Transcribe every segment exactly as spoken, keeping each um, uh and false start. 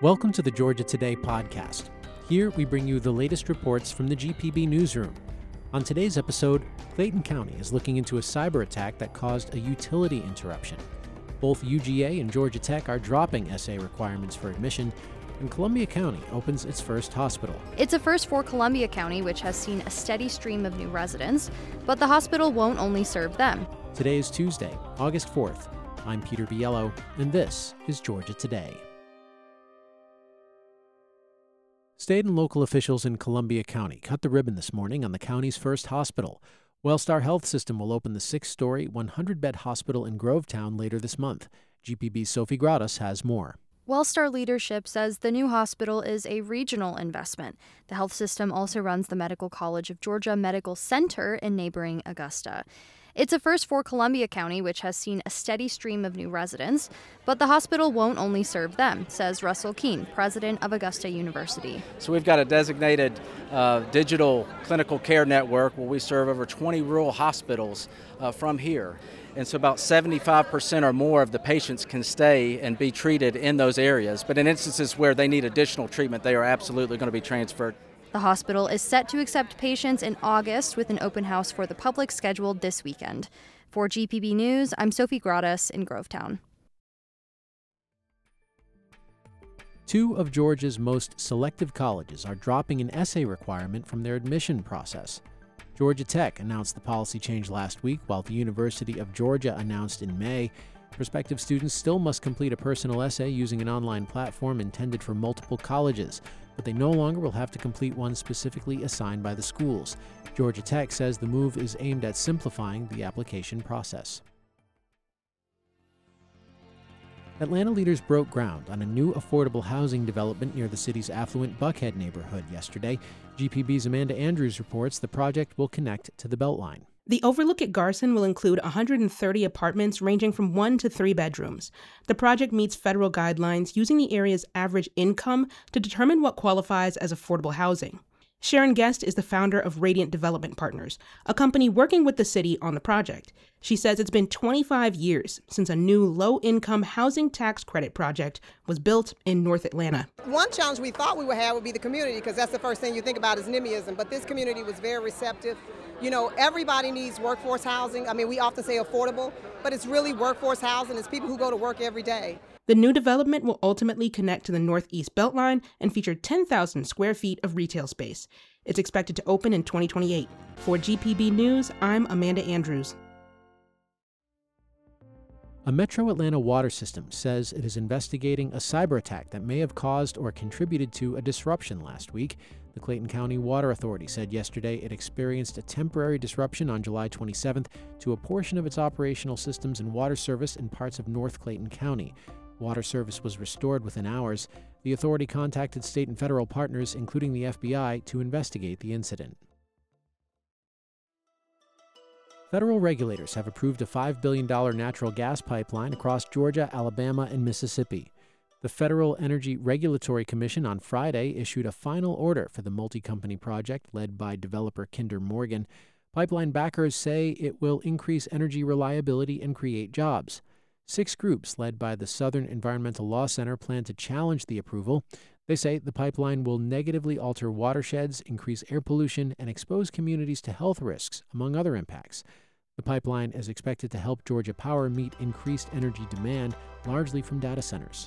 Welcome to the Georgia Today podcast. Here we bring you the latest reports from the G P B newsroom. On today's episode, Clayton County is looking into a cyber attack that caused a utility interruption. Both U G A and Georgia Tech are dropping essay requirements for admission, and Columbia County opens its first hospital. It's a first for Columbia County, which has seen a steady stream of new residents, but the hospital won't only serve them. Today is Tuesday, August fourth. I'm Peter Biello, and this is Georgia Today. State and local officials in Columbia County cut the ribbon this morning on the county's first hospital. Wellstar Health System will open the six-story, one hundred bed hospital in Grovetown later this month. G P B's Sophie Gradas has more. Wellstar leadership says the new hospital is a regional investment. The health system also runs the Medical College of Georgia Medical Center in neighboring Augusta. It's a first for Columbia County, which has seen a steady stream of new residents, but the hospital won't only serve them, says Russell Keene, president of Augusta University. So we've got a designated uh, digital clinical care network where we serve over twenty rural hospitals uh, from here. And so about seventy-five percent or more of the patients can stay and be treated in those areas. But in instances where they need additional treatment, they are absolutely going to be transferred. The hospital is set to accept patients in August with an open house for the public scheduled this weekend. For G P B News, I'm Sophie Gradas in Grovetown. Two of Georgia's most selective colleges are dropping an essay requirement from their admission process. Georgia Tech announced the policy change last week, while the University of Georgia announced in May. Prospective students still must complete a personal essay using an online platform intended for multiple colleges, but they no longer will have to complete one specifically assigned by the schools. Georgia Tech says the move is aimed at simplifying the application process. Atlanta leaders broke ground on a new affordable housing development near the city's affluent Buckhead neighborhood yesterday. G P B's Amanda Andrews reports the project will connect to the Beltline. The Overlook at Garson will include one hundred thirty apartments ranging from one to three bedrooms. The project meets federal guidelines using the area's average income to determine what qualifies as affordable housing. Sharon Guest is the founder of Radiant Development Partners, a company working with the city on the project. She says it's been twenty-five years since a new low-income housing tax credit project was built in North Atlanta. One challenge we thought we would have would be the community, because that's the first thing you think about is NIMBYism, but this community was very receptive. You know, everybody needs workforce housing. I mean, we often say affordable, but it's really workforce housing. It's people who go to work every day. The new development will ultimately connect to the Northeast Beltline and feature ten thousand square feet of retail space. It's expected to open in twenty twenty-eight. For G P B News, I'm Amanda Andrews. A Metro Atlanta water system says it is investigating a cyber attack that may have caused or contributed to a disruption last week. The Clayton County Water Authority said yesterday it experienced a temporary disruption on July twenty-seventh to a portion of its operational systems and water service in parts of North Clayton County. Water service was restored within hours. The authority contacted state and federal partners, including the F B I, to investigate the incident. Federal regulators have approved a five billion dollars natural gas pipeline across Georgia, Alabama, and Mississippi. The Federal Energy Regulatory Commission on Friday issued a final order for the multi-company project led by developer Kinder Morgan. Pipeline backers say it will increase energy reliability and create jobs. Six groups led by the Southern Environmental Law Center plan to challenge the approval. They say the pipeline will negatively alter watersheds, increase air pollution, and expose communities to health risks, among other impacts. The pipeline is expected to help Georgia Power meet increased energy demand, largely from data centers.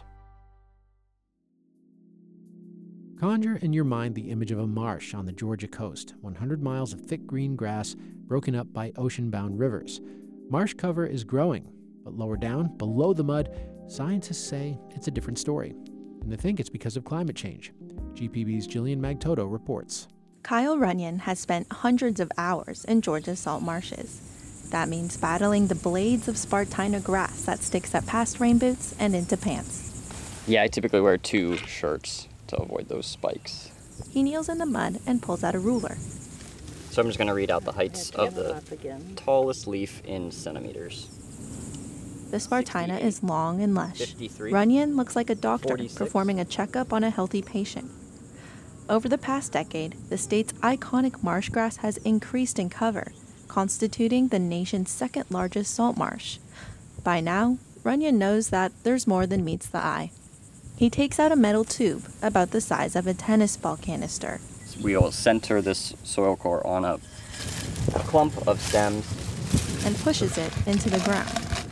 Conjure in your mind the image of a marsh on the Georgia coast, one hundred miles of thick green grass broken up by ocean-bound rivers. Marsh cover is growing, but lower down, below the mud, scientists say it's a different story. And they think it's because of climate change. G P B's Jillian Magtoto reports. Kyle Runyon has spent hundreds of hours in Georgia's salt marshes. That means battling the blades of Spartina grass that sticks up past rain boots and into pants. Yeah, I typically wear two shirts to avoid those spikes. He kneels in the mud and pulls out a ruler. So I'm just going to read out the heights of the tallest leaf in centimeters. The Spartina is long and lush. Runyon looks like a doctor performing a checkup on a healthy patient. Over the past decade, the state's iconic marsh grass has increased in cover, constituting the nation's second largest salt marsh. By now, Runyon knows that there's more than meets the eye. He takes out a metal tube about the size of a tennis ball canister. We'll center this soil core on a, a clump of stems and pushes it into the ground.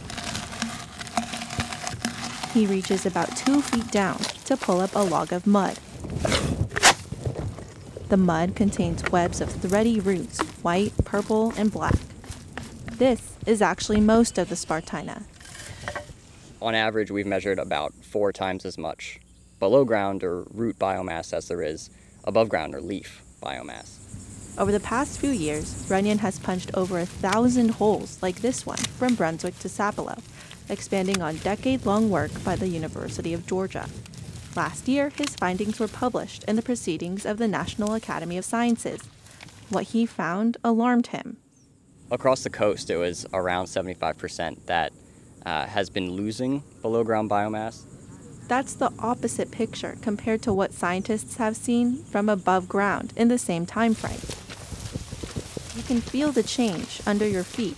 He reaches about two feet down to pull up a log of mud. The mud contains webs of thready roots, white, purple, and black. This is actually most of the Spartina. On average, we've measured about four times as much below ground or root biomass as there is above ground or leaf biomass. Over the past few years, Runyon has punched over a thousand holes like this one from Brunswick to Sapelo, expanding on decade-long work by the University of Georgia. Last year, his findings were published in the Proceedings of the National Academy of Sciences. What he found alarmed him. Across the coast, it was around seventy-five percent that uh, has been losing below-ground biomass. That's the opposite picture compared to what scientists have seen from above ground in the same time frame. You can feel the change under your feet.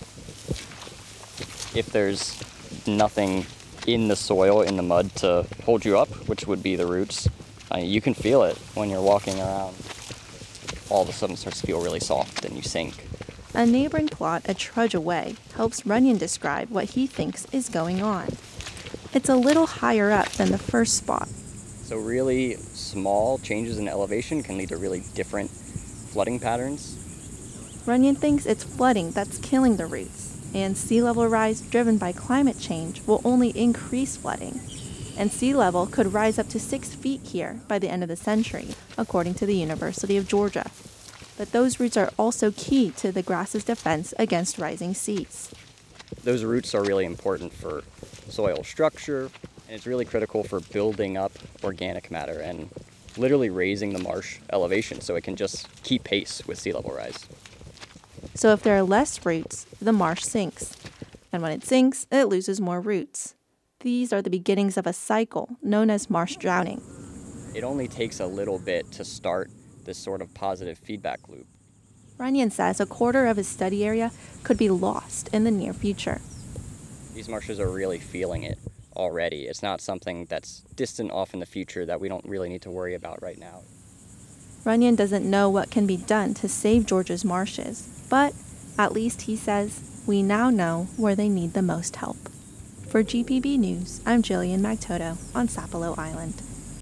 If there's nothing in the soil, in the mud to hold you up, which would be the roots, uh, you can feel it when you're walking around. All of a sudden it starts to feel really soft and you sink. A neighboring plot a trudge away helps Runyon describe what he thinks is going on. It's a little higher up than the first spot. So really small changes in elevation can lead to really different flooding patterns. Runyon thinks it's flooding that's killing the roots, and sea level rise driven by climate change will only increase flooding. And sea level could rise up to six feet here by the end of the century, according to the University of Georgia. But those roots are also key to the grass's defense against rising seas. Those roots are really important for soil structure, and it's really critical for building up organic matter and literally raising the marsh elevation so it can just keep pace with sea level rise. So if there are less roots, the marsh sinks. And when it sinks, it loses more roots. These are the beginnings of a cycle known as marsh drowning. It only takes a little bit to start this sort of positive feedback loop. Runyon says a quarter of his study area could be lost in the near future. These marshes are really feeling it already. It's not something that's distant off in the future that we don't really need to worry about right now. Runyon doesn't know what can be done to save Georgia's marshes, but at least he says we now know where they need the most help. For G P B News, I'm Jillian Magtoto on Sapelo Island.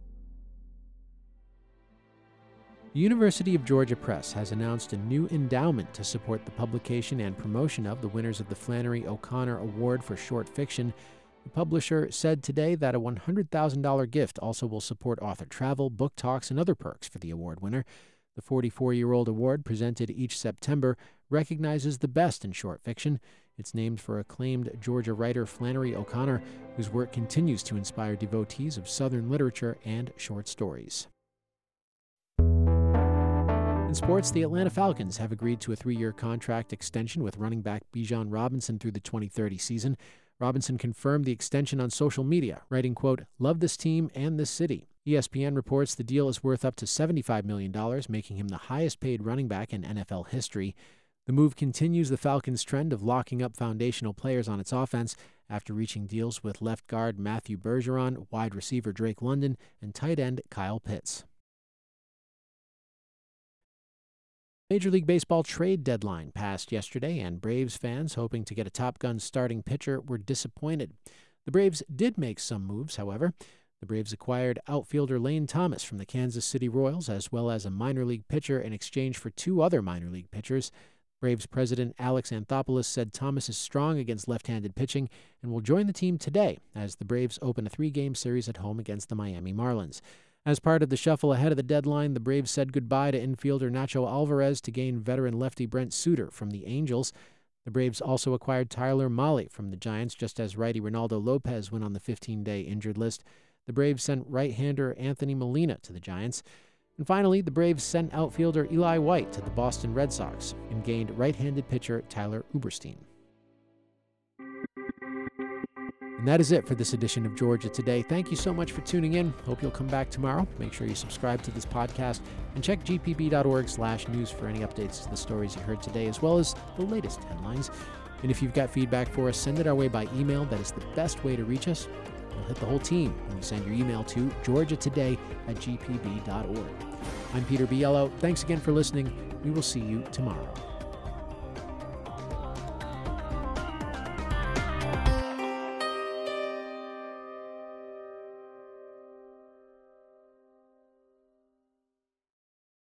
The University of Georgia Press has announced a new endowment to support the publication and promotion of the winners of the Flannery O'Connor Award for Short Fiction. The publisher said today that a one hundred thousand dollars gift also will support author travel, book talks, and other perks for the award winner. The forty-four-year-old award, presented each September, recognizes the best in short fiction. It's named for acclaimed Georgia writer Flannery O'Connor, whose work continues to inspire devotees of Southern literature and short stories. In sports, the Atlanta Falcons have agreed to a three-year contract extension with running back Bijan Robinson through the twenty thirty season. Robinson confirmed the extension on social media, writing, quote, "Love this team and this city." E S P N reports the deal is worth up to seventy-five million dollars, making him the highest-paid running back in N F L history. The move continues the Falcons' trend of locking up foundational players on its offense after reaching deals with left guard Matthew Bergeron, wide receiver Drake London, and tight end Kyle Pitts. Major League Baseball trade deadline passed yesterday, and Braves fans hoping to get a Top Gun starting pitcher were disappointed. The Braves did make some moves, however. The Braves acquired outfielder Lane Thomas from the Kansas City Royals, as well as a minor league pitcher in exchange for two other minor league pitchers. Braves president Alex Anthopoulos said Thomas is strong against left-handed pitching and will join the team today as the Braves open a three-game series at home against the Miami Marlins. As part of the shuffle ahead of the deadline, the Braves said goodbye to infielder Nacho Alvarez to gain veteran lefty Brent Suter from the Angels. The Braves also acquired Tyler Mahle from the Giants, just as righty Ronaldo Lopez went on the fifteen-day injured list. The Braves sent right-hander Anthony Molina to the Giants. And finally, the Braves sent outfielder Eli White to the Boston Red Sox and gained right-handed pitcher Tyler Uberstein. And that is it for this edition of Georgia Today. Thank you so much for tuning in. Hope you'll come back tomorrow. Make sure you subscribe to this podcast and check g p b dot org slash news for any updates to the stories you heard today, as well as the latest headlines. And if you've got feedback for us, send it our way by email. That is the best way to reach us. It'll hit the whole team when you send your email to georgia today at g p b dot org. I'm Peter Biello. Thanks again for listening. We will see you tomorrow.